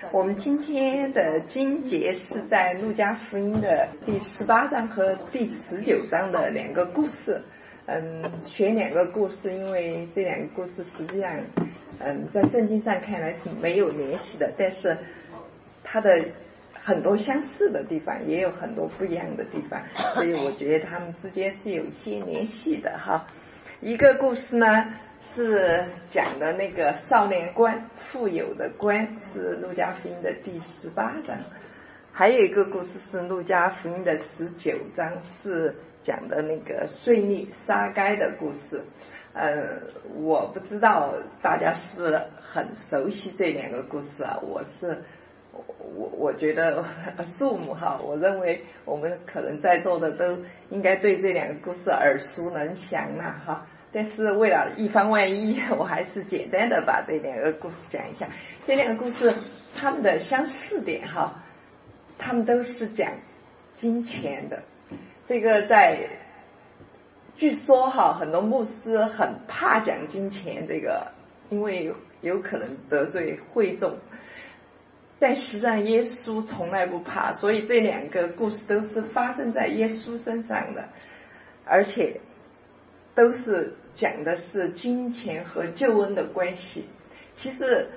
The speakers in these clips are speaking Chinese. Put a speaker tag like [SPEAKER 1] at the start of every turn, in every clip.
[SPEAKER 1] 我们今天的经节是在路加福音的第18章和第19章的两个故事。选两个故事，因为这两个故事实际上在圣经上看来是没有联系的，但是它的很多相似的地方，也有很多不一样的地方，所以我觉得他们之间是有一些联系的哈。一个故事呢是讲的那个少年官，富有的官，是路加福音的第18章。还有一个故事是路加福音的19章，是讲的那个税吏撒该的故事。我不知道大家是不是很熟悉这两个故事啊？我觉得数目哈，我认为我们可能在座的都应该对这两个故事耳熟能详了哈。但是为了以防万一，我还是简单的把这两个故事讲一下。这两个故事他们的相似点哈，他们都是讲金钱的。这个据说哈，很多牧师很怕讲金钱这个，因为有可能得罪会众。但实际上耶稣从来不怕，所以这两个故事都是发生在耶稣身上的，而且都是讲的是金钱和救恩的关系。其实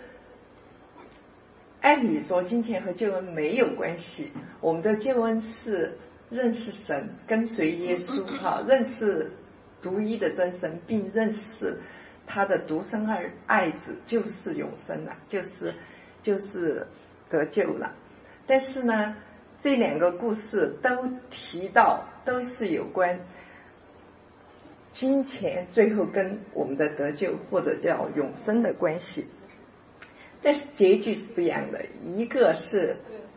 [SPEAKER 1] 按理说金钱和救恩没有关系，我们的救恩是认识神，跟随耶稣哈，认识独一的真神，并认识他的独生爱子，就是永生了，就是得救了。但是呢，这两个故事都提到，都是有关金钱最后跟我们的得救或者叫永生的关系，但是结局是不一样的。一个是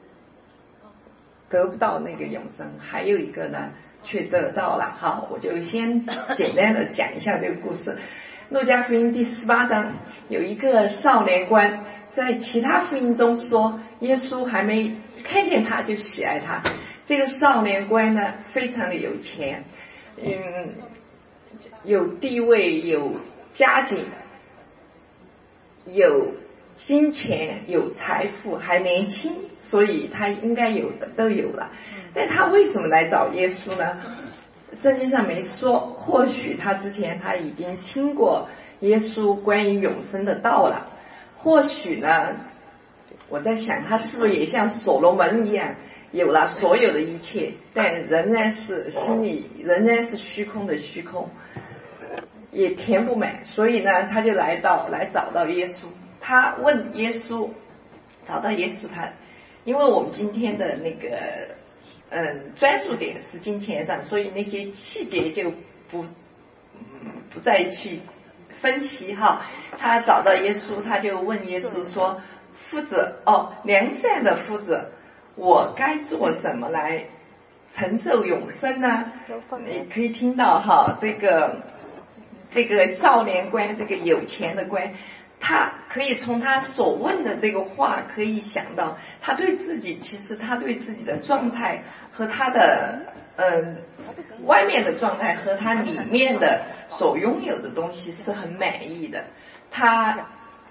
[SPEAKER 1] 得不到那个永生，还有一个呢却得到了。好，我就先简单的讲一下这个故事。路加福音第18章有一个少年官，在其他福音中说耶稣还没看见他就喜爱他。这个少年官呢非常的有钱，有地位，有家境，有金钱，有财富，还年轻，所以他应该有的都有了。但他为什么来找耶稣呢？圣经上没说，或许他之前他已经听过耶稣关于永生的道了，或许呢，我在想他是不是也像所罗门一样有了所有的一切，但仍然是心里仍然是虚空的虚空，也填不满，所以呢他就来找到耶稣。他问耶稣，找到耶稣，因为我们今天的那个专注点是金钱上，所以那些细节就不再去分析哈。他找到耶稣，他就问耶稣说，夫子，良善的夫子，我该做什么来承受永生呢？你可以听到哈，这个少年官，这个有钱的官，他可以从他所问的这个话可以想到，他对自己的状态和他的外面的状态和他里面的所拥有的东西是很满意的。他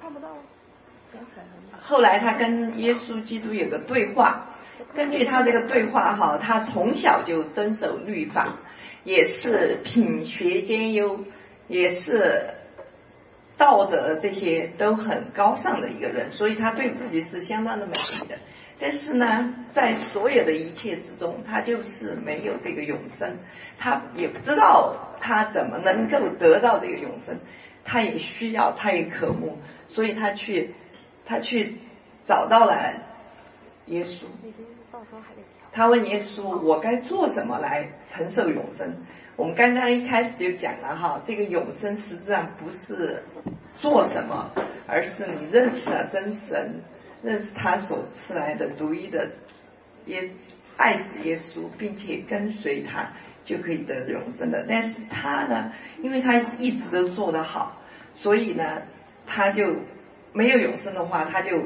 [SPEAKER 1] 后来他跟耶稣基督有个对话，根据他这个对话哈，他从小就遵守律法，也是品学兼优，也是道德这些都很高尚的一个人，所以他对自己是相当的满意的。但是呢，在所有的一切之中，他就是没有这个永生，他也不知道他怎么能够得到这个永生，他也需要，他也渴慕，所以他去找到了耶稣。他问耶稣，我该做什么来承受永生？我们刚刚一开始就讲了哈，这个永生实际上不是做什么，而是你认识了真神，认识他所赐来的独一的爱子耶稣，并且跟随他，就可以得永生的。但是他呢，因为他一直都做得好，所以呢他就没有永生的话，他就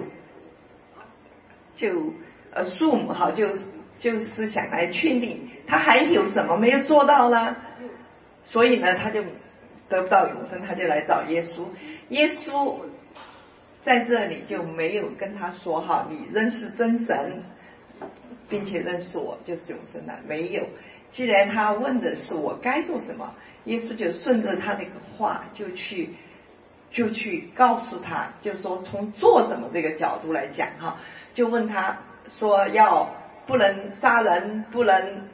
[SPEAKER 1] 数目哈，就是想来确定他还有什么没有做到呢，所以呢他就得不到永生，他就来找耶稣。耶稣在这里就没有跟他说哈，你认识真神，并且认识我就是永生的，没有。既然他问的是我该做什么，耶稣就顺着他那个话就去告诉他，就说从做什么这个角度来讲哈，就问他说不能杀人，不能，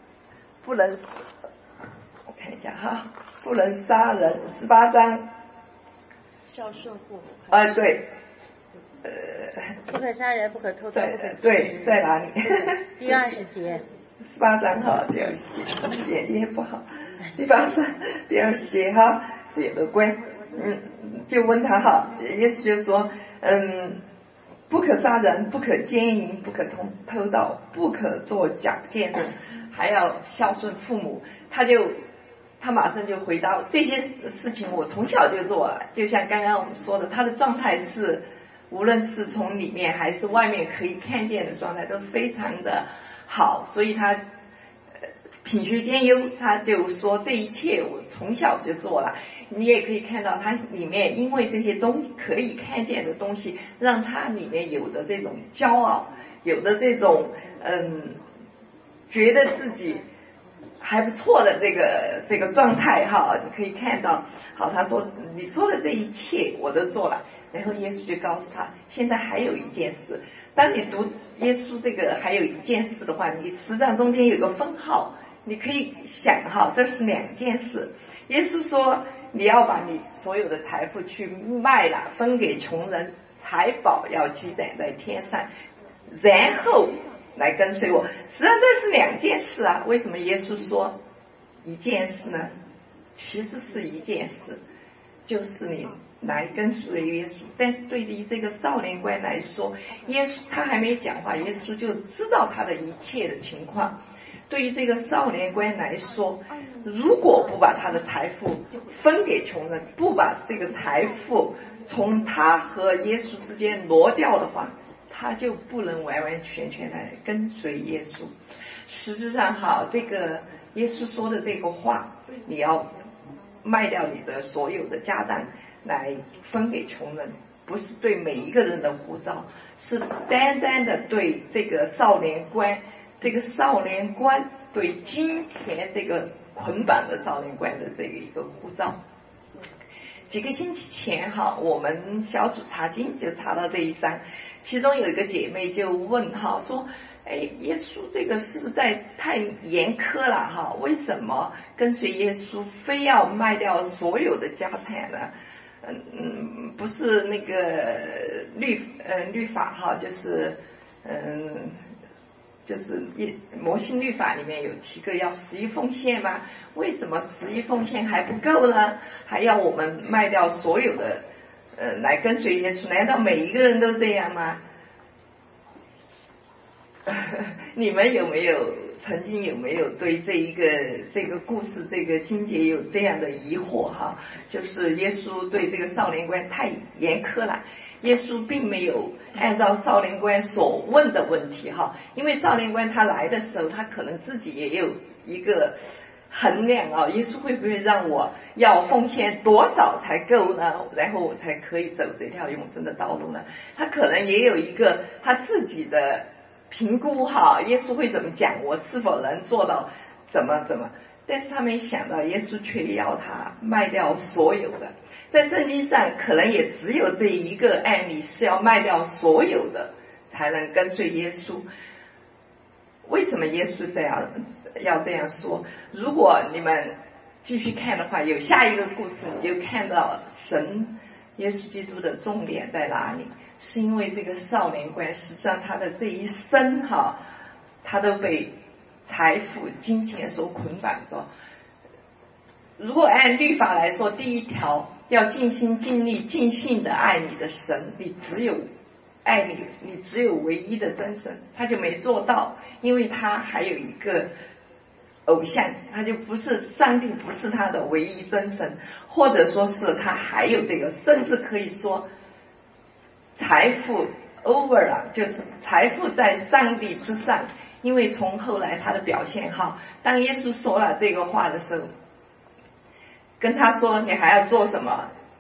[SPEAKER 1] 我看一下哈，不能杀人，18章。
[SPEAKER 2] 孝顺父母。
[SPEAKER 1] 对。
[SPEAKER 3] 不可杀人，不可偷盗。
[SPEAKER 1] 对，在哪里？
[SPEAKER 3] 第20节。
[SPEAKER 1] 18章哈，第20节，眼睛也不好。第8章第20节哈，有的乖。就问他哈，耶稣就说，不可杀人，不可奸淫，不可偷盗，不可作假见证，还要孝顺父母。他马上就回答，这些事情我从小就做了，就像刚刚我们说的，他的状态是无论是从里面还是外面可以看见的状态都非常的好，所以他品学兼优，他就说这一切我从小就做了。你也可以看到他里面因为这些可以看见的东西，让他里面有的这种骄傲，有的这种觉得自己还不错的这个状态哈，你可以看到。好，他说你说的这一切我都做了，然后耶稣就告诉他，现在还有一件事。当你读耶稣这个还有一件事的话，你10章中间有个分号，你可以想哈，这是2件事。耶稣说你要把你所有的财富去卖了，分给穷人，财宝要积攒在天上，然后来跟随我。实际上这是2件事啊，为什么耶稣说一件事呢？其实是一件事，就是你来跟随耶稣。但是对于这个少年官来说，耶稣他还没讲话，耶稣就知道他的一切的情况。对于这个少年官来说，如果不把他的财富分给穷人，不把这个财富从他和耶稣之间挪掉的话，他就不能完完全全来跟随耶稣。实质上好，这个耶稣说的这个话，你要卖掉你的所有的家当来分给穷人，不是对每一个人的呼召，是单单的对这个少年官，这个少年官对金钱这个捆绑的少年官的这个一个呼召。几个星期前哈，我们小组查经就查到这一章，其中有一个姐妹就问哈，说耶稣这个是不是太严苛了哈？为什么跟随耶稣非要卖掉所有的家产呢？不是那个律法哈，就是摩西律法里面有提个要11奉献吗？为什么11奉献还不够呢？还要我们卖掉所有的来跟随耶稣？难道每一个人都这样吗？你们曾经有没有对这个故事这个经节有这样的疑惑哈？就是耶稣对这个少年官太严苛了，耶稣并没有按照少年官所问的问题哈，因为少年官他来的时候，他可能自己也有一个衡量啊，耶稣会不会让我要奉献多少才够呢？然后我才可以走这条永生的道路呢？他可能也有一个他自己的评估哈，耶稣会怎么讲，我是否能做到怎么，但是他没想到耶稣却要他卖掉所有的。在圣经上可能也只有这一个案例是要卖掉所有的才能跟随耶稣。为什么耶稣要这样说？如果你们继续看的话，有下一个故事，你就看到耶稣基督的重点在哪里？是因为这个少年官实际上他的这一生哈，他都被财富金钱所捆绑着。如果按律法来说，第一条要尽心尽力尽性的爱你的神，你只有爱你只有唯一的真神，他就没做到，因为他还有一个偶像，他就不是上帝，不是他的唯一真神，或者说是他还有这个，甚至可以说财富 over 了，就是财富在上帝之上。因为从后来他的表现哈，当耶稣说了这个话的时候，跟他说你还要做什么，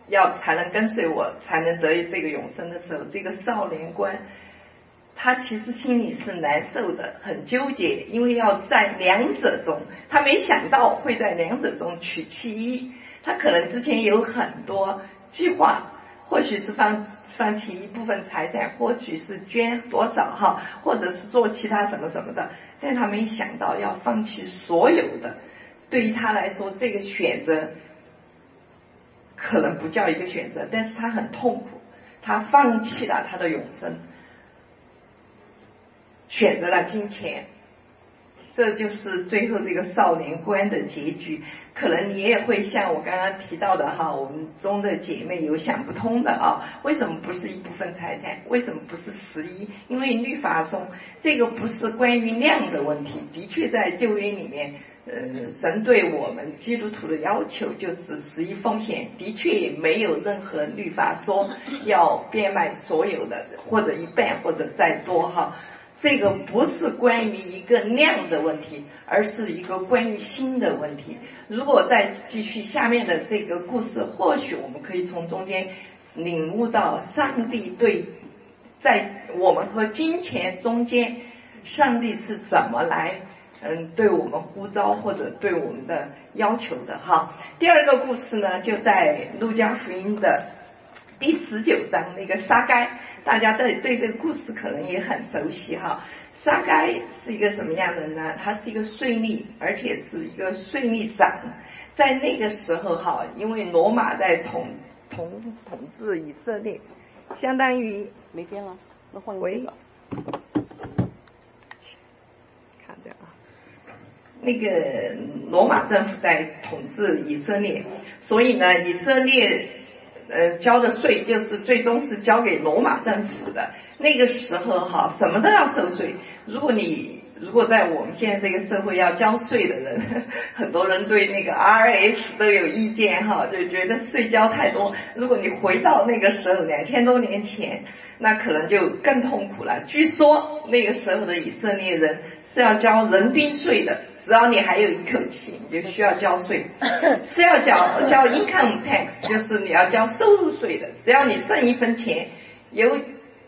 [SPEAKER 1] 才能跟随我，才能得这个永生的时候，这个少年官他其实心里是难受的，很纠结，因为要在两者中，他没想到会在两者中取其一。他可能之前有很多计划，或许是放弃一部分财产，或许是捐多少哈，或者是做其他什么什么的，但他没想到要放弃所有的。对于他来说，这个选择可能不叫一个选择，但是他很痛苦，他放弃了他的永生，选择了金钱。这就是最后这个少年官的结局。可能你也会像我刚刚提到的哈，我们中的姐妹有想不通的啊，为什么不是一部分财产？为什么不是11？因为律法中这个不是关于量的问题，的确在旧约里面神对我们基督徒的要求就是11奉献，的确也没有任何律法说要变卖所有的，或者一半或者再多哈。这个不是关于一个量的问题，而是一个关于心的问题。如果再继续下面的这个故事，或许我们可以从中间领悟到上帝在我们和金钱中间，上帝是怎么来对我们呼召或者对我们的要求的哈。第二个故事呢，就在路加福音的第19章，那个撒该，大家对这个故事可能也很熟悉哈。撒该是一个什么样的人呢？他是一个税吏，而且是一个税吏长。在那个时候哈，因为罗马在统治以色列，相当于
[SPEAKER 4] 没电了，那换
[SPEAKER 1] 喂，看着啊，那个罗马政府在统治以色列，所以呢，以色列交的税就是最终是交给罗马政府的。那个时候哈，什么都要收税。如果在我们现在这个社会要交税的人，很多人对那个 RS 都有意见哈，就觉得税交太多。如果你回到那个时候2000多年前，那可能就更痛苦了。据说那个时候的以色列人是要交人丁税的，只要你还有一口气，你就需要交税，是要交 income tax， 就是你要交收入税的。只要你挣1分钱，有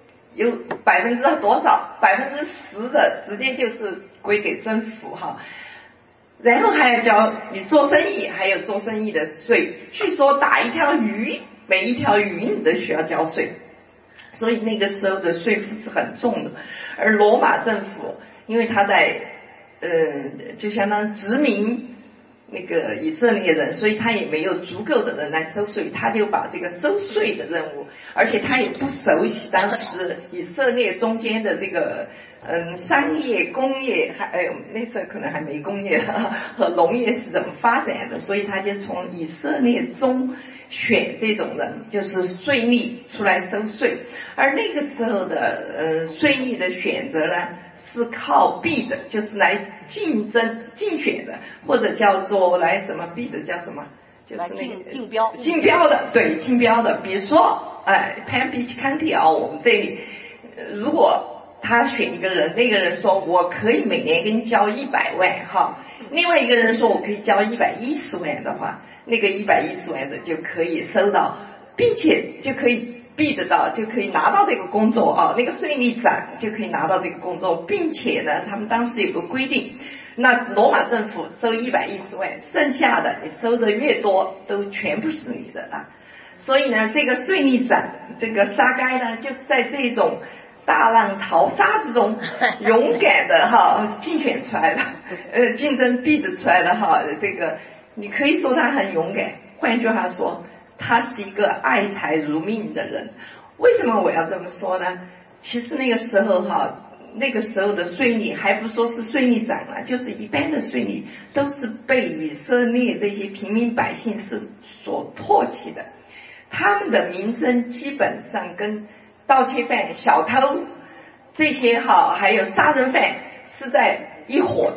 [SPEAKER 1] 多少10%的直接就是归给政府哈，然后还要交你做生意，还有做生意的税。据说打一条鱼，每一条鱼你都需要交税，所以那个时候的税负是很重的。而罗马政府因为他在就相当殖民那个以色列人，所以他也没有足够的人来收税，他就把这个收税的任务，而且他也不熟悉当时以色列中间的这个商业工业，还有那时候可能还没工业和农业是怎么发展的，所以他就从以色列中选这种人，就是税吏出来收税。而那个时候的税吏的选择呢，是靠 bid， 就是来竞选的，或者叫做来什么 bid 叫什么，就是那个竞标的，对，竞标的。比如说Palm Beach County 啊，我们这里如果他选一个人，那个人说我可以每年给你交100万哈，另外一个人说我可以交110万的话，那个110万的就可以收到，并且就可以bid到，就可以拿到这个工作啊，那个税吏长就可以拿到这个工作，并且呢，他们当时有个规定，那罗马政府收110万，剩下的你收的越多，都全部是你的啊。所以呢，这个税吏长这个撒该呢，就是在这种大浪淘沙之中勇敢的哈竞选出来的，竞争 bid 出来的哈，这个你可以说他很勇敢，换句话说，他是一个爱财如命的人。为什么我要这么说呢？其实那个时候那个时候的税吏还不说是税吏长了，就是一般的税吏都是被以色列这些平民百姓是所唾弃的，他们的名声基本上跟盗窃犯、小偷这些还有杀人犯是在一伙的，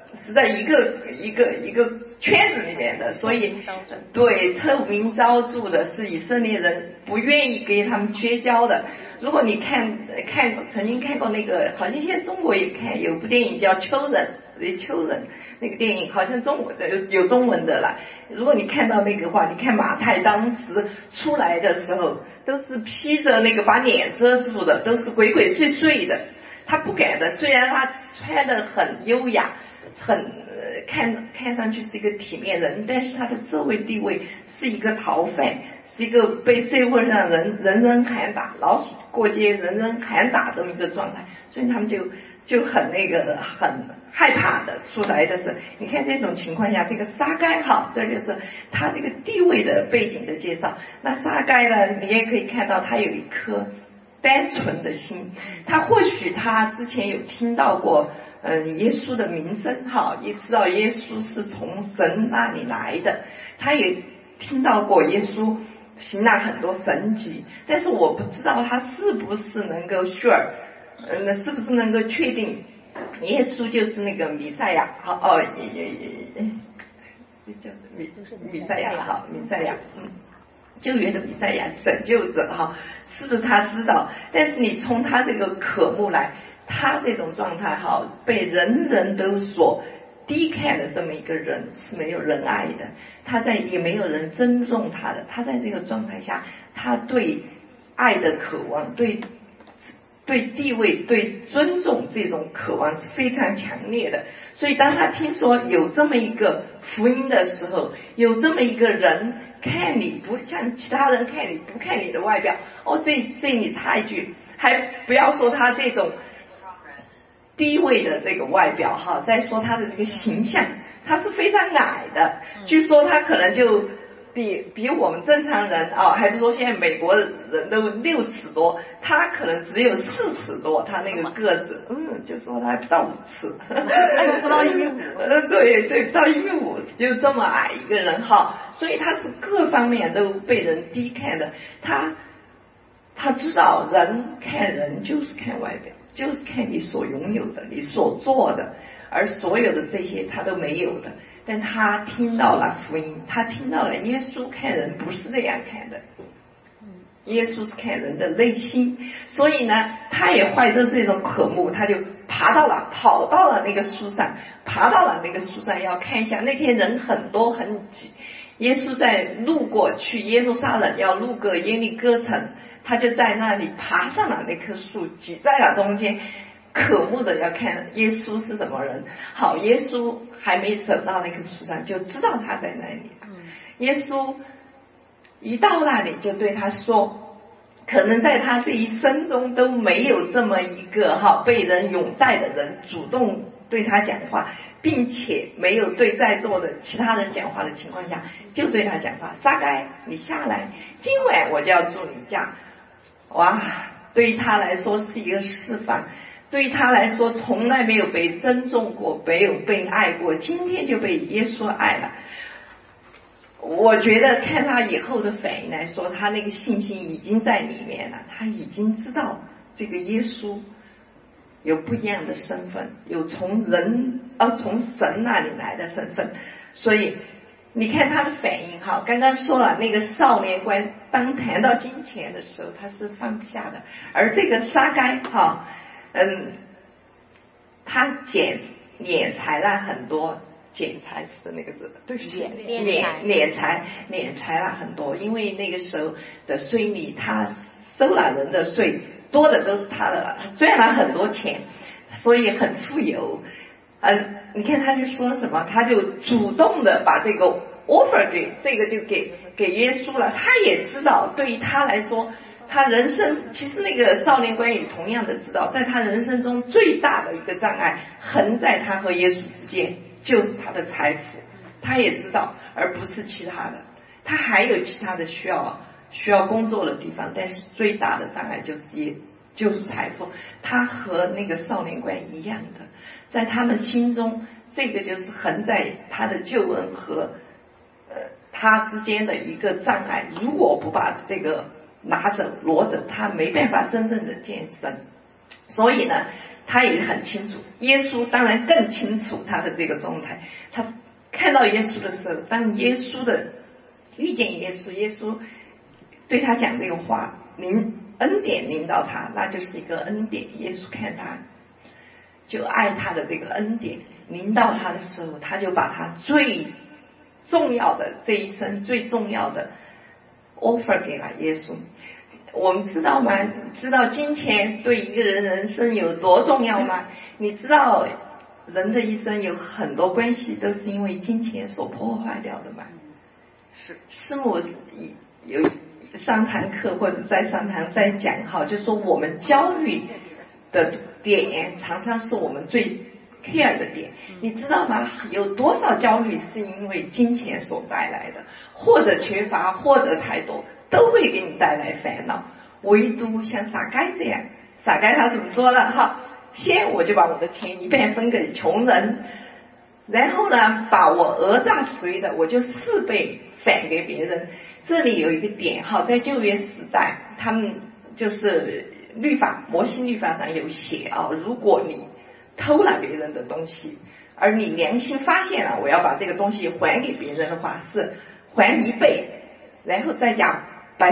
[SPEAKER 1] 是在一个圈子里面的，所以对臭名昭著的是以色列人不愿意跟他们绝交的。如果你曾经看过那个，好像现在中国也看有部电影叫秋人那个电影，好像有中文的了。如果你看到那个话，你看马太当时出来的时候都是披着那个把脸遮住的，都是鬼鬼祟祟的，他不敢的。虽然他穿得很优雅，看上去是一个体面人，但是他的社会地位是一个逃犯，是一个被社会上人人喊打，老鼠过街人人喊打这么一个状态，所以他们就很害怕的出来的是，你看这种情况下，这个撒该哈，这就是他这个地位的背景的介绍。那撒该呢，你也可以看到他有一颗单纯的心，或许他之前有听到过耶稣的名声哈，也知道耶稣是从神那里来的，他也听到过耶稣行了很多神迹，但是我不知道他是不是能够是不是能够确定耶稣就是那个弥赛亚，叫弥赛亚哈，弥赛亚，救援的弥赛亚，拯救者哈，是不是他知道？但是你从他这个渴慕来，他这种状态哈，被人人都所低看的这么一个人是没有人爱的，也没有人尊重他的，他在这个状态下，他对爱的渴望，对地位、对尊重这种渴望是非常强烈的。所以当他听说有这么一个福音的时候，有这么一个人看你不像其他人看你，不看你的外表，这里插一句，还不要说他这种低位的这个外表哈，再说他的这个形象，他是非常矮的，据说他可能就比我们正常人还不说现在美国人都6尺多，他可能只有4尺多，他那个个子，就说他还不到5尺，
[SPEAKER 3] 不到1.5米，
[SPEAKER 1] 对，不到1.5米，就这么矮一个人哈，所以他是各方面都被人低看的。他知道人看人就是看外表，就是看你所拥有的，你所做的，而所有的这些他都没有的。但他听到了福音，他听到了耶稣看人不是这样看的，耶稣是看人的内心。所以呢，他也怀着这种渴慕，他就跑到了那个树上，要看一下。那天人很多很挤，耶稣在路过去耶路撒冷，要路过耶利哥城，他就在那里爬上了那棵树，挤在了中间，渴慕的要看耶稣是什么人。好，耶稣还没走到那棵树上，就知道他在那里。耶稣一到那里就对他说，可能在他这一生中都没有这么一个被人拥戴的人主动对他讲话，并且没有对在座的其他人讲话的情况下，就对他讲话，撒该你下来，今晚我就要住你家。哇，对于他来说是一个释放，对于他来说从来没有被尊重过，没有被爱过，今天就被耶稣爱了。我觉得看他以后的反应来说，他那个信心已经在里面了，他已经知道这个耶稣有不一样的身份，有从神那里来的身份。所以你看他的反应刚刚说了，那个少年官当谈到金钱的时候他是放不下的，而这个撒该他敛财了很多，敛财是那个字，对不起，敛财了很多，因为那个时候的税吏他收了人的税，多的都是他的，赚了很多钱，所以很富有。你看他就说什么，他就主动的把这个 offer 给耶稣了。他也知道对于他来说，他人生其实那个少年官也同样的知道，在他人生中最大的一个障碍横在他和耶稣之间，就是他的财富。他也知道，而不是其他的，他还有其他的需要工作的地方，但是最大的障碍就是财富。他和那个少年官一样的，在他们心中这个就是横在他的救恩和他之间的一个障碍。如果不把这个拿走挪走，他没办法真正的见神。所以呢， 他也很清楚，耶稣当然更清楚他的这个状态。他看到耶稣的时候，当耶稣的遇见耶稣，耶稣对他讲这个话，恩典临到他，那就是一个恩典。耶稣看他就爱他的这个恩典临到他的时候，他就把他最重要的这一生最重要的 offer 给了耶稣。我们知道吗？知道金钱对一个人人生有多重要吗？你知道人的一生有很多关系都是因为金钱所破坏掉的吗？
[SPEAKER 3] 是。
[SPEAKER 1] 师母有上堂课或者在上堂在讲哈，就说我们焦虑的点常常是我们最 care 的点。你知道吗？有多少焦虑是因为金钱所带来的，或者缺乏，或者太多，都会给你带来烦恼。唯独像撒该这样，撒该他怎么说了哈？先我就把我的钱一半分给穷人，然后呢，把我讹诈谁的，我就4倍返给别人。这里有一个点哈，在旧约时代，他们就是律法，摩西律法上有写啊，如果你偷了别人的东西，而你良心发现了，我要把这个东西还给别人的话，是还1倍，然后再加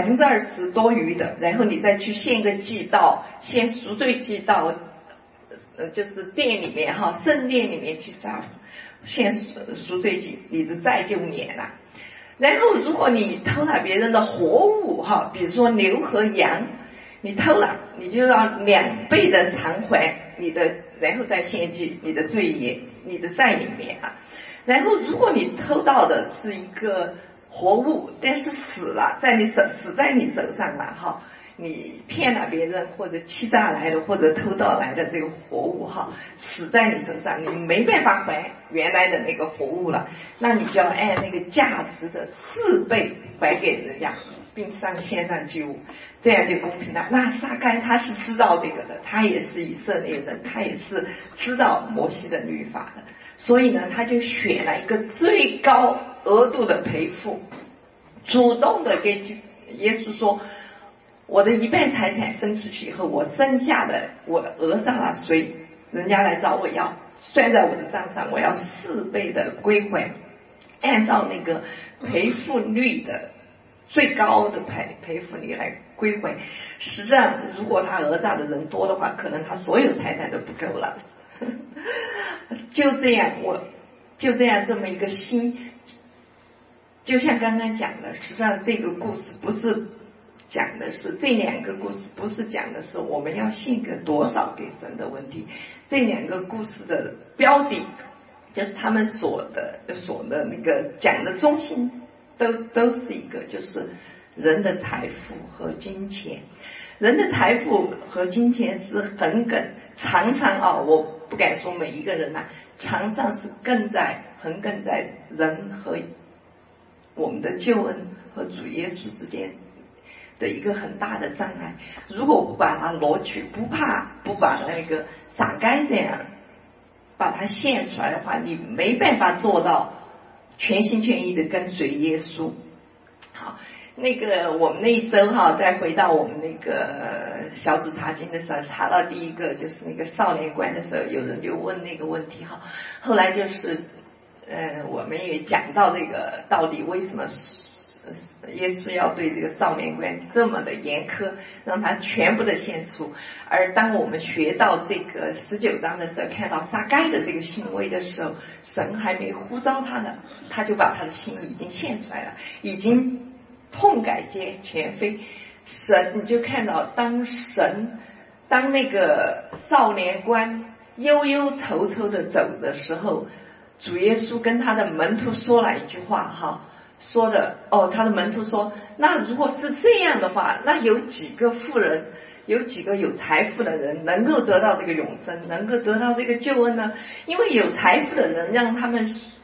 [SPEAKER 1] 20%多余的，然后你再去献个祭到，献赎罪祭到，就是殿里面哈，圣殿里面去献赎罪祭，你的债就免了。然后如果你偷了别人的活物哈，比如说牛和羊，你偷了，你就要2倍的偿还你的，然后再献祭，你的罪也，你的债也免了。然后如果你偷到的是一个活物，但是死在你手上了哈，你骗了别人或者欺诈来的或者偷盗来的这个活物哈，死在你手上，你没办法还原来的那个活物了，那你就要按那个价值的4倍还给人家，并献上祭物，这样就公平了。那撒该他是知道这个的，他也是以色列人，他也是知道摩西的律法的，所以呢，他就选了一个最高额度的赔付，主动的给耶稣说，我的1半财产分出去以后，我剩下的我讹诈了谁，人家来找我要，算在我的账上，我要4倍的归还，按照那个赔付率的最高的赔付率来归还。实际上如果他讹诈的人多的话，可能他所有财产都不够了。就这样这么一个心，就像刚刚讲的，实际上这个故事不是讲的是，这2个故事不是讲的是我们要献个多少给神的问题，这2个故事的标的就是他们所的那个讲的中心都是一个，就是人的财富和金钱。人的财富和金钱是常常我不敢说每一个人常常是横亘在人和我们的救恩和主耶稣之间的一个很大的障碍。如果不把它挪去，不把那个撒该这样把它献出来的话，你没办法做到全心全意的跟随耶稣。好，那个我们那一周再回到我们那个小组查经的时候，查到第一个就是那个少年观的时候，有人就问那个问题后来就是我们也讲到这个到底为什么耶稣要对这个少年观这么的严苛，让他全部的献出。而当我们学到这个19章的时候，看到撒该的这个行为的时候，神还没呼召他呢，他就把他的心已经献出来了，已经痛改前非。神，你就看到当那个少年官忧忧愁愁的走的时候，主耶稣跟他的门徒说了一句话说的他的门徒说，那如果是这样的话，那有几个富人，有几个有财富的人能够得到这个永生，能够得到这个救恩呢？因为有财富的人让他们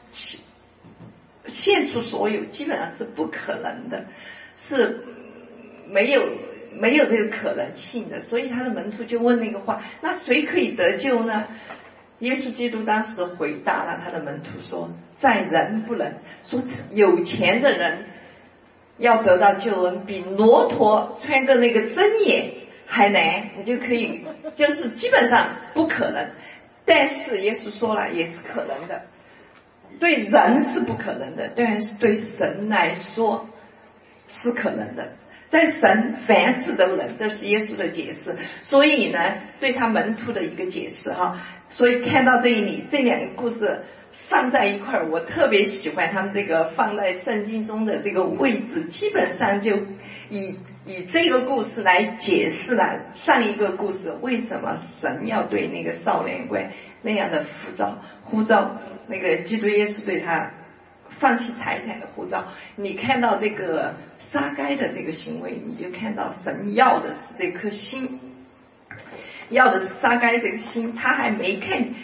[SPEAKER 1] 献出所有基本上是不可能的，是没有这个可能性的。所以他的门徒就问那个话，那谁可以得救呢？耶稣基督当时回答了他的门徒说，在人不能，说有钱的人要得到救恩比骆驼穿个那个针眼还难。你就可以就是基本上不可能，但是耶稣说了也是可能的。对人是不可能的，但是对神来说是可能的。在神凡事都能，这是耶稣的解释。所以呢，对他门徒的一个解释哈。所以看到这里，这两个故事放在一块儿，我特别喜欢他们这个放在圣经中的这个位置，基本上就以这个故事来解释了上一个故事为什么神要对那个少年官那样的呼召那个基督耶稣对他放弃财产的呼召。你看到这个撒该的这个行为，你就看到神要的是这颗心，要的是撒该这个心。他还没看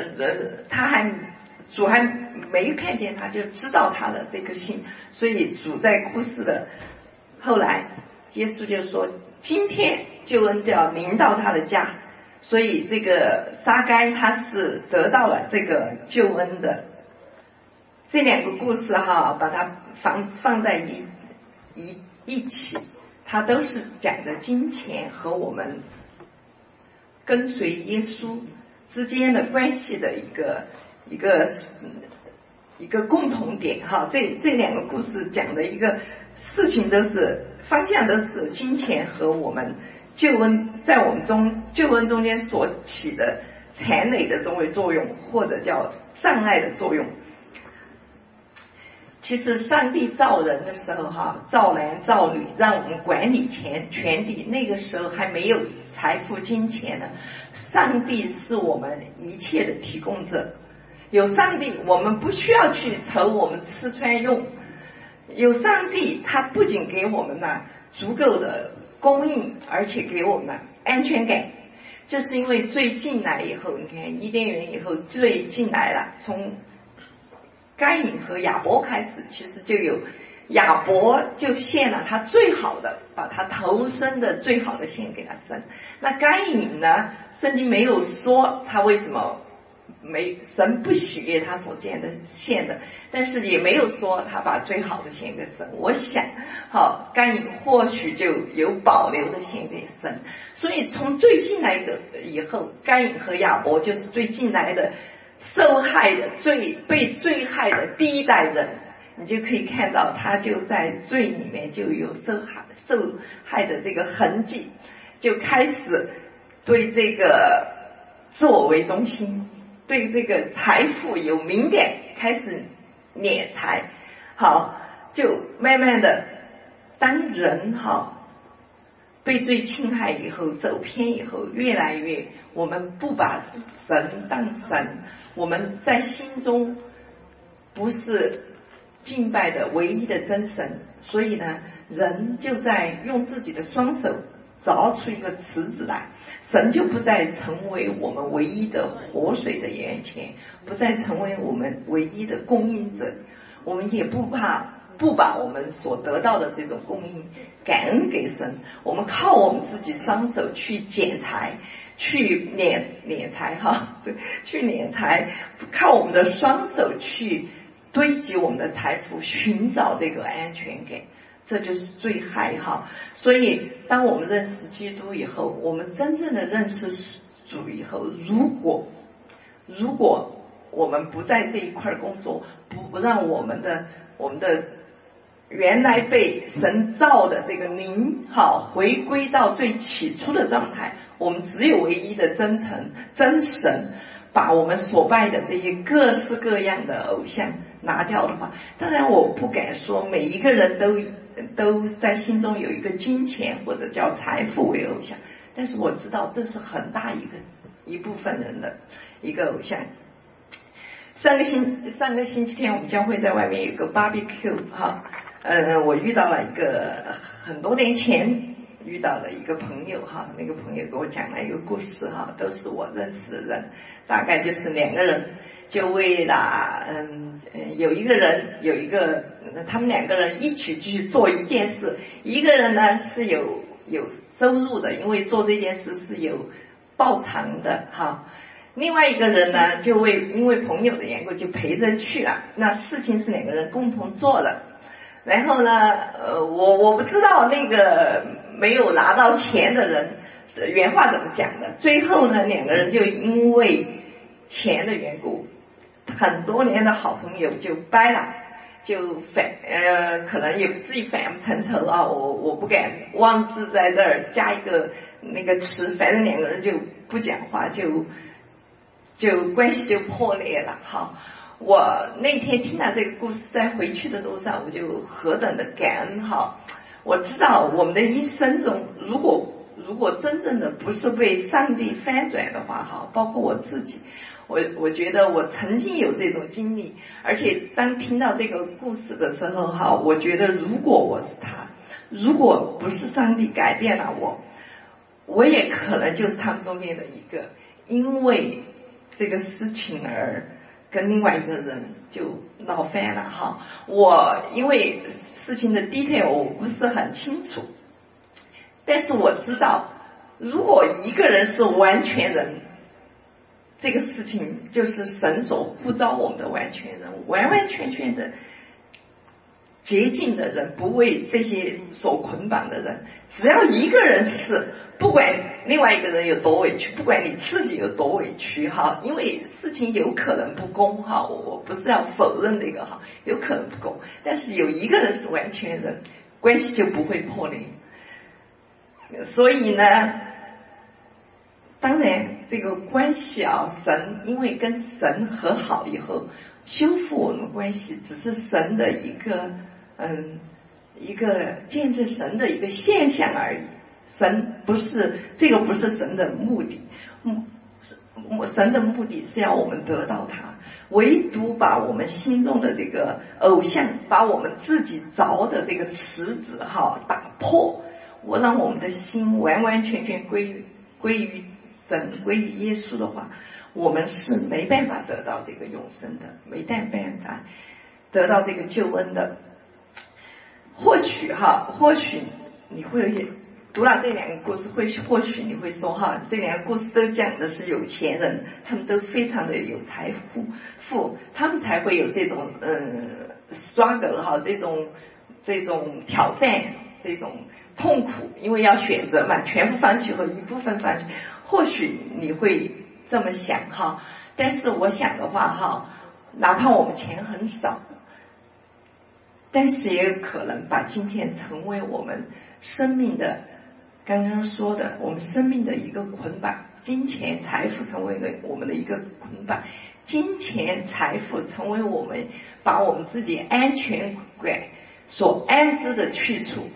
[SPEAKER 1] 主还没看见他，就知道他的这颗心。所以主在故事的后来，耶稣就说今天救恩就要临到他的家。所以这个撒该他是得到了这个救恩的。这两个故事哈，把它放在一起，它都是讲的金钱和我们跟随耶稣之间的关系的一个共同点哈。这两个故事讲的一个事情都是方向都是金钱和我们救恩在我们救恩中间所起的残累的作用，或者叫障碍的作用。其实上帝造人的时候哈，造男造女，让我们管理全地，那个时候还没有财富金钱呢。上帝是我们一切的提供者，有上帝我们不需要去愁我们吃穿用，有上帝他不仅给我们呢足够的供应，而且给我们呢安全感。就是因为罪进来以后，你看伊甸园以后罪进来了，从该隐和亚伯开始，其实就有亚伯就献了他最好的，把他头生的最好的献给他生。那该隐呢，圣经没有说他为什么神不喜悦他所献的，但是也没有说他把最好的献给神。我想好，该隐或许就有保留的献给神。所以从最近来的以后，该隐和亚伯就是最近来的受害的被罪害的第一代人，你就可以看到他就在罪里面就有受害的这个痕迹，就开始对这个自我为中心，对这个财富有敏感，开始敛财。好，就慢慢的当人被罪侵害以后，走偏以后，越来越我们不把神当神，我们在心中不是敬拜的唯一的真神。所以呢，人就在用自己的双手凿出一个池子来，神就不再成为我们唯一的活水的源泉，不再成为我们唯一的供应者。我们也不把我们所得到的这种供应感恩给神，我们靠我们自己双手去捡财，去敛财对，去敛财，靠我们的双手去堆积我们的财富，寻找这个安全感，这就是最害所以当我们认识基督以后，我们真正的认识主以后，如果我们不在这一块工作，不让我们的原来被神造的这个灵回归到最起初的状态，我们只有唯一的真神，把我们所拜的这些各式各样的偶像拿掉的话，当然我不敢说每一个人都在心中有一个金钱或者叫财富为偶像，但是我知道这是很大一部分人的一个偶像。上个星期天我们教会在外面有个 barbecue 我遇到了一个很多年前遇到的一个朋友那个朋友给我讲了一个故事都是我认识的人，大概就是两个人就为了他们两个人一起去做一件事，一个人呢是有收入的，因为做这件事是有报偿的另外一个人呢就因为朋友的缘故就陪着去了，那事情是两个人共同做的。然后呢我不知道那个没有拿到钱的人原话怎么讲的？最后呢，两个人就因为钱的缘故，很多年的好朋友就掰了，就可能也不至于反目成仇啊，我不敢妄自在这儿加一个那个词，反正两个人就不讲话，就关系就破裂了。好，我那天听到这个故事，在回去的路上，我就何等的感恩哈！我知道我们的一生中，如果真正的不是被上帝翻转的话哈，包括我自己，我觉得我曾经有这种经历，而且当听到这个故事的时候哈，我觉得如果我是他，如果不是上帝改变了我也可能就是他们中间的一个，因为这个事情而跟另外一个人就闹翻了哈。我因为事情的 detail 我不是很清楚，但是我知道，如果一个人是完全人，这个事情就是神所呼召我们的完全人，完完全全的洁净的人，不为这些所捆绑的人。只要一个人是，不管另外一个人有多委屈，不管你自己有多委屈哈，因为事情有可能不公哈，我不是要否认这个哈，有可能不公，但是有一个人是完全人，关系就不会破裂。所以呢，当然这个关系啊，神因为跟神和好以后，修复我们的关系，只是神的一个见证神的一个现象而已。神不是这个，不是神的目的。神的目的是要我们得到他，唯独把我们心中的这个偶像，把我们自己凿的这个池子哈打破，我让我们的心完完全全归于神，归于耶稣的话，我们是没办法得到这个永生的，没办法得到这个救恩的。或许你会读了这两个故事，或许你会说哈，这两个故事都讲的是有钱人，他们都非常的有财富，他们才会有这种struggle哈，这种挑战，这种痛苦，因为要选择嘛，全部放弃和一部分放弃。或许你会这么想哈，但是我想的话哈，哪怕我们钱很少，但是也有可能把金钱成为我们生命的，刚刚说的我们生命的一个捆绑，金钱财富成为我们的一个捆绑，金钱财富成为我们把我们自己安全感所安置的去处。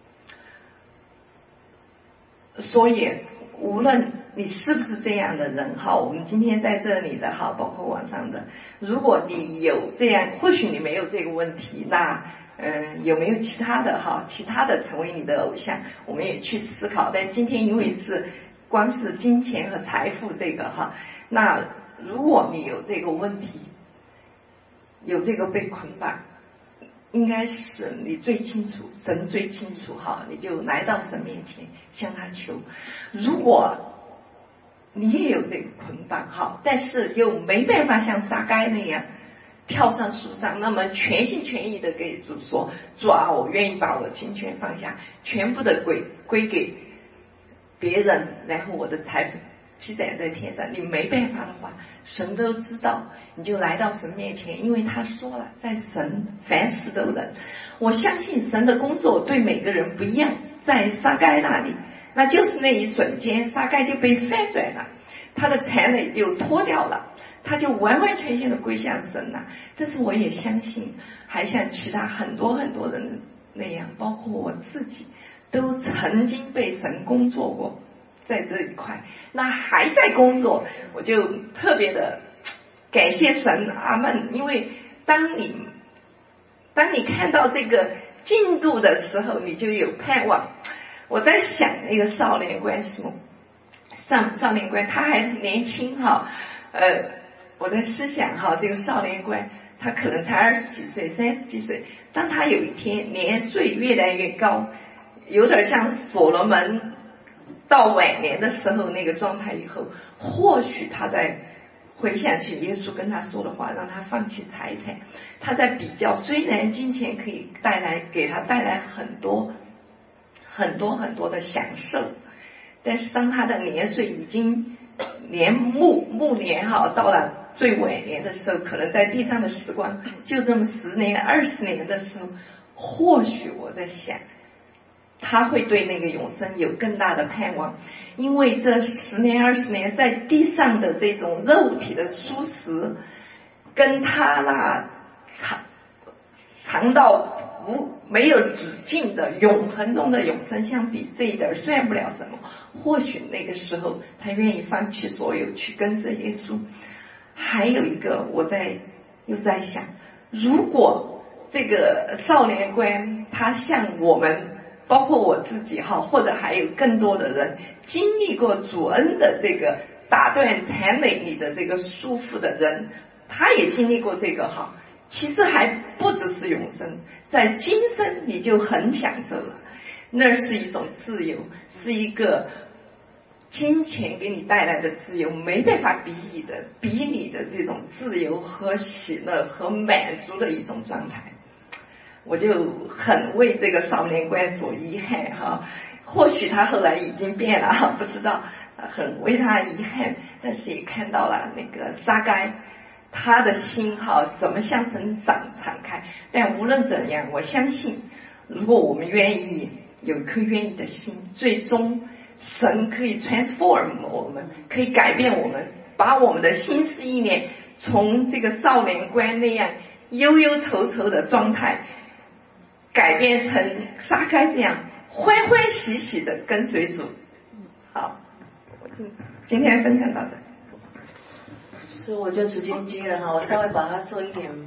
[SPEAKER 1] 所以无论你是不是这样的人哈，我们今天在这里的哈，包括网上的，如果你有这样，或许你没有这个问题，那有没有其他的成为你的偶像，我们也去思考。但今天因为是光是金钱和财富这个哈，那如果你有这个问题，有这个被捆绑，应该是你最清楚，神最清楚哈，你就来到神面前向他求。如果你也有这个捆绑哈，但是又没办法像撒该那样跳上树上，那么全心全意的给主说，主啊，我愿意把我金钱放下，全部的归给别人，然后我的财富积攒在天上。你没办法的话，神都知道，你就来到神面前，因为他说了，在神凡事都能。我相信神的工作对每个人不一样，在撒该那里，那就是那一瞬间，撒该就被翻转了，他的残累就脱掉了，他就完完全全的归向神了。但是我也相信，还像其他很多很多人那样，包括我自己，都曾经被神工作过在这一块，那还在工作，我就特别的感谢神，阿们。因为当你看到这个进度的时候，你就有盼望。我在想那个少年官什么，少年官他还很年轻哈，我在思想哈，这个少年官他可能才20几岁、30几岁，当他有一天年岁越来越高，有点像所罗门到晚年的时候那个状态以后，或许他在回想起耶稣跟他说的话，让他放弃财产，他在比较，虽然金钱可以给他带来很多很多很多的享受， 但是当他的年岁已经暮年到了最晚年的时候，可能在地上的时光就这么10年20年的时候，或许我在想他会对那个永生有更大的盼望，因为这10年20年在地上的这种肉体的舒适，跟他那长到没有止境的永恒中的永生相比，这一点算不了什么。或许那个时候他愿意放弃所有去跟着耶稣。还有一个又在想，如果这个少年官他像我们，包括我自己或者还有更多的人经历过主恩的这个打断残累你的这个束缚的人，他也经历过这个其实还不只是永生，在今生你就很享受了，那是一种自由，是一个金钱给你带来的自由没办法比拟的这种自由和喜乐和满足的一种状态。我就很为这个少年官所遗憾或许他后来已经变了不知道，很为他遗憾。但是也看到了那个撒该他的心怎么向神敞开。但无论怎样，我相信如果我们愿意有一颗愿意的心，最终神可以 transform 我们，可以改变我们，把我们的心思意念从这个少年官那样忧忧愁愁的状态改变成撒该这样欢欢喜喜的跟随主。好，我今天分享到这。
[SPEAKER 3] 所以我就直接接了我稍微把它做一点。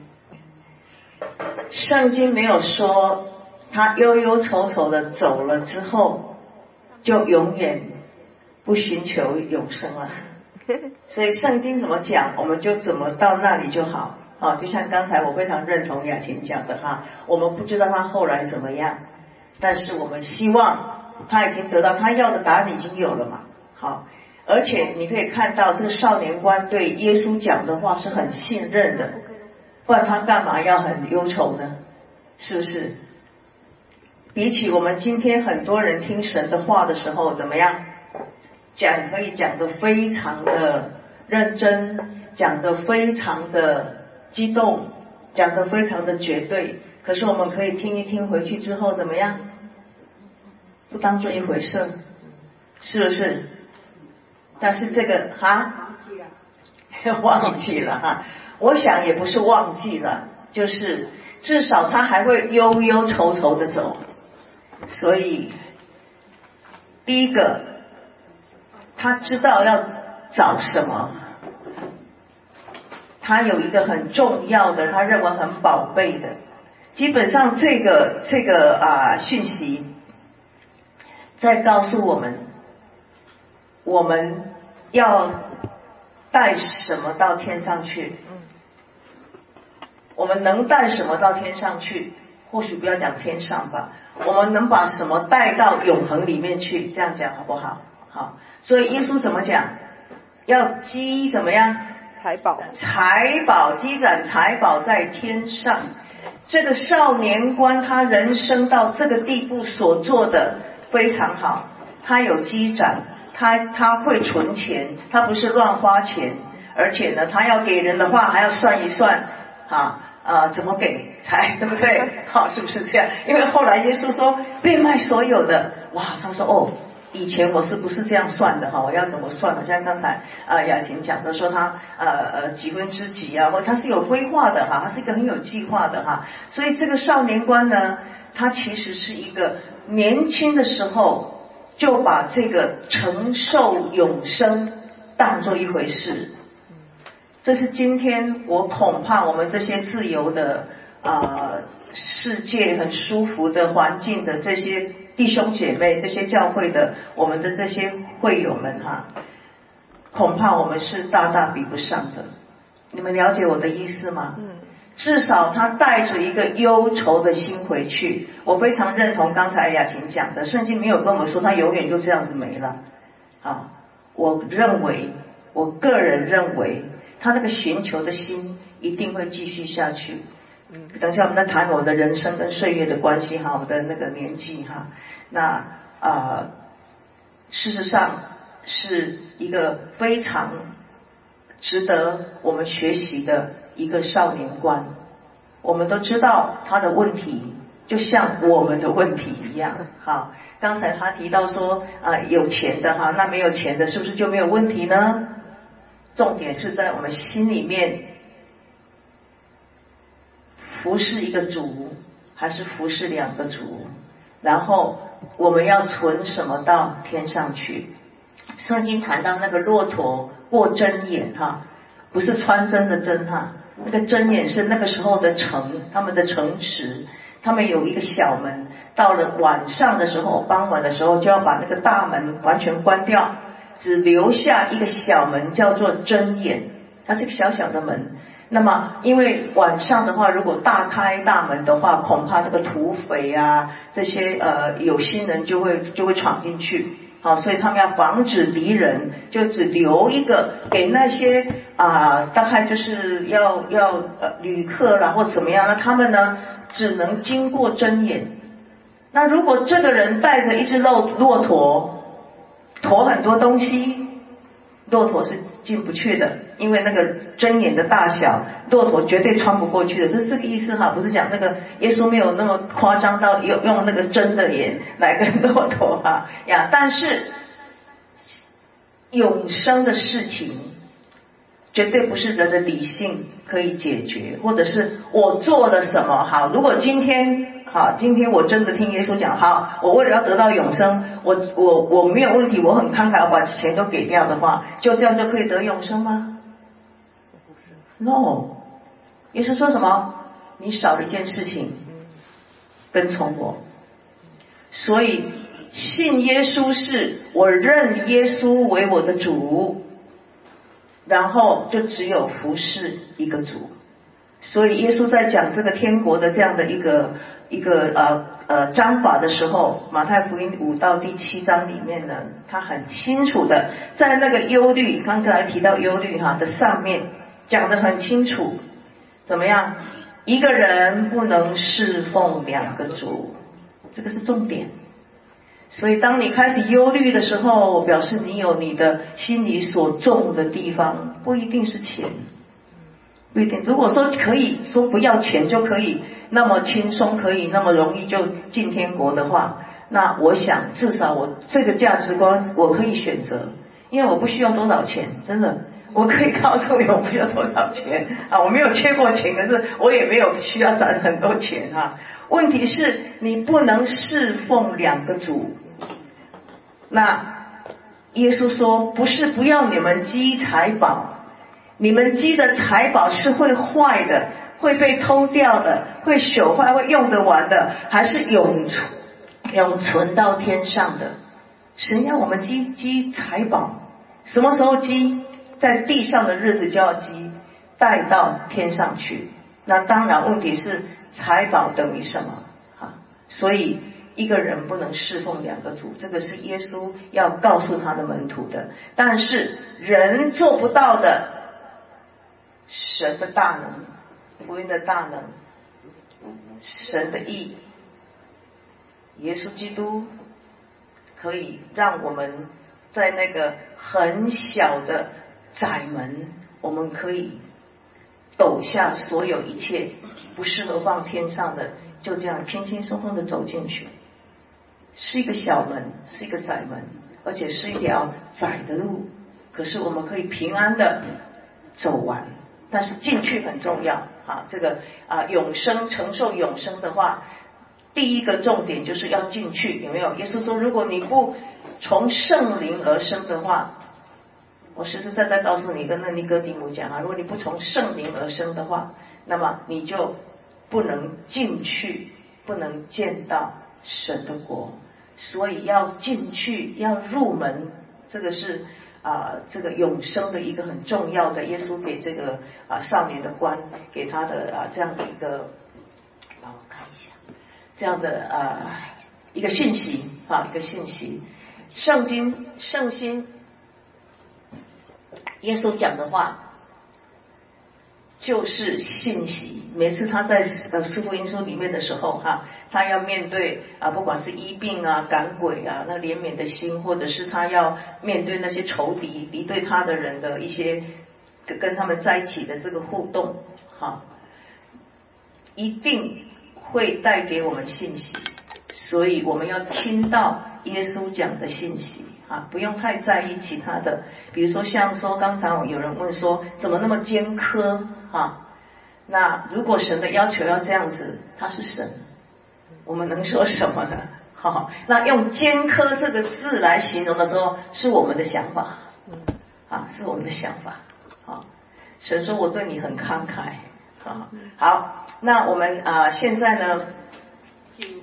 [SPEAKER 3] 圣经没有说他忧忧愁愁的走了之后就永远不寻求永生了，所以圣经怎么讲我们就怎么到那里就好。就像刚才我非常认同雅琴讲的我们不知道他后来怎么样，但是我们希望他已经得到他要的答案已经有了嘛。而且你可以看到这个少年官对耶稣讲的话是很信任的，不然他干嘛要很忧愁呢？是不是？比起我们今天很多人听神的话的时候怎么样讲，可以讲得非常的认真，讲得非常的激动，讲得非常的绝对，可是我们可以听一听回去之后怎么样，不当做一回事，是不是？但是这个忘记了我想也不是忘记了，就是至少他还会忧忧愁愁的走。所以第一个他知道要找什么，他有一个很重要的他认为很宝贝的，基本上这个讯息在告诉我们我们要带什么到天上去，我们能带什么到天上去，或许不要讲天上吧，我们能把什么带到永恒里面去，这样讲好不好？好，所以耶稣怎么讲？要积怎么样？
[SPEAKER 1] 财
[SPEAKER 3] 宝，积攒财宝在天上。这个少年官他人生到这个地步所做的非常好，他有积攒，他会存钱，他不是乱花钱，而且呢他要给人的话还要算一算怎么给才对不对？是不是这样？因为后来耶稣说变卖所有的，他说以前我是不是这样算的我要怎么算的？像刚才雅琴讲的说他几分之几或他是有规划的他是一个很有计划的所以这个少年官呢，他其实是一个年轻的时候就把这个承受永生当作一回事。这是今天我恐怕我们这些自由的世界很舒服的环境的这些弟兄姐妹，这些教会的我们的这些会友们恐怕我们是大大比不上的。你们了解我的意思吗？至少他带着一个忧愁的心回去。我非常认同刚才雅琴讲的，圣经没有跟我们说他永远就这样子没了我个人认为他那个寻求的心一定会继续下去。等一下我们再谈我的人生跟岁月的关系我的那个年纪那事实上是一个非常值得我们学习的一个少年观。我们都知道他的问题就像我们的问题一样。好，刚才他提到说有钱的哈，那没有钱的是不是就没有问题呢？重点是在我们心里面服侍一个主还是服侍两个主，然后我们要存什么到天上去。圣经谈到那个骆驼过针眼哈，不是穿针的针哈，那个针眼是那个时候的城，他们的城池，他们有一个小门，到了晚上的时候，傍晚的时候就要把那个大门完全关掉，只留下一个小门叫做针眼，它是个小小的门。那么因为晚上的话，如果大开大门的话，恐怕那个土匪啊这些有心人就会闯进去。好，所以他们要防止敌人，就只留一个给那些大概就是要旅客啦或怎么样，那他们呢只能经过针眼。那如果这个人带着一只骆驼驮很多东西，骆驼是进不去的，因为那个针眼的大小，骆驼绝对穿不过去的，这是这个意思哈。不是讲那个耶稣没有那么夸张到用那个针的眼来跟骆驼哈呀，但是永生的事情绝对不是人的理性可以解决，或者是我做了什么好。如果今天我真的听耶稣讲，好，我为了要得到永生，我没有问题，我很慷慨，我把钱都给掉的话，就这样就可以得永生吗？ No， 耶稣说什么？你少了一件事情，跟从我。所以信耶稣是我认耶稣为我的主，然后就只有服侍一个主。所以耶稣在讲这个天国的这样的一个章法的时候，马太福音5到第7章里面呢，他很清楚的在那个忧虑，刚才提到忧虑的上面讲得很清楚，怎么样？一个人不能侍奉两个主，这个是重点。所以当你开始忧虑的时候，表示你有你的心里所重的地方，不一定是钱，不一定。如果说可以说不要钱就可以那么轻松，可以那么容易就进天国的话，那我想至少我这个价值观我可以选择，因为我不需要多少钱，真的，我可以告诉你我不需要多少钱我没有缺过钱，可是我也没有需要攒很多钱问题是你不能侍奉两个主。那耶稣说，不是不要你们积财宝，你们积的财宝是会坏的，会被偷掉的，会朽坏，会用得完的，还是永存到天上的？神要我们积财宝，什么时候积？在地上的日子就要积，带到天上去。那当然问题是财宝等于什么所以一个人不能侍奉两个主，这个是耶稣要告诉他的门徒的。但是人做不到的，神的大能，福音的大能，神的义，耶稣基督可以让我们在那个很小的窄门，我们可以抖下所有一切不适合放天上的，就这样轻轻松松的走进去。是一个小门，是一个窄门，而且是一条窄的路，可是我们可以平安的走完。但是进去很重要这个永生，承受永生的话，第一个重点就是要进去，有没有？耶稣说，如果你不从圣灵而生的话，我实实在在告诉你，跟那尼哥底母讲如果你不从圣灵而生的话，那么你就不能进去，不能见到神的国。所以要进去，要入门，这个是这个永生的一个很重要的，耶稣给这个少年的官给他的这样的一个，让我看一下，这样的一个信息一个信息。圣心耶稣讲的话就是信息， 每次他在四福音书里面的时候哈，他要面对不管是医病啊、赶鬼啊，那怜悯的心，或者是他要面对那些仇敌敌对他的人的一些跟他们在一起的这个互动哈，一定会带给我们信息，所以我们要听到耶稣讲的信息啊，不用太在意其他的。比如说像说刚才有人问说怎么那么尖刻啊？那如果神的要求要这样子，他是神，我们能说什么呢？好，那用尖刻这个字来形容的时候，是我们的想法，是我们的想法。好，神说我对你很慷慨。好，那我们现在呢，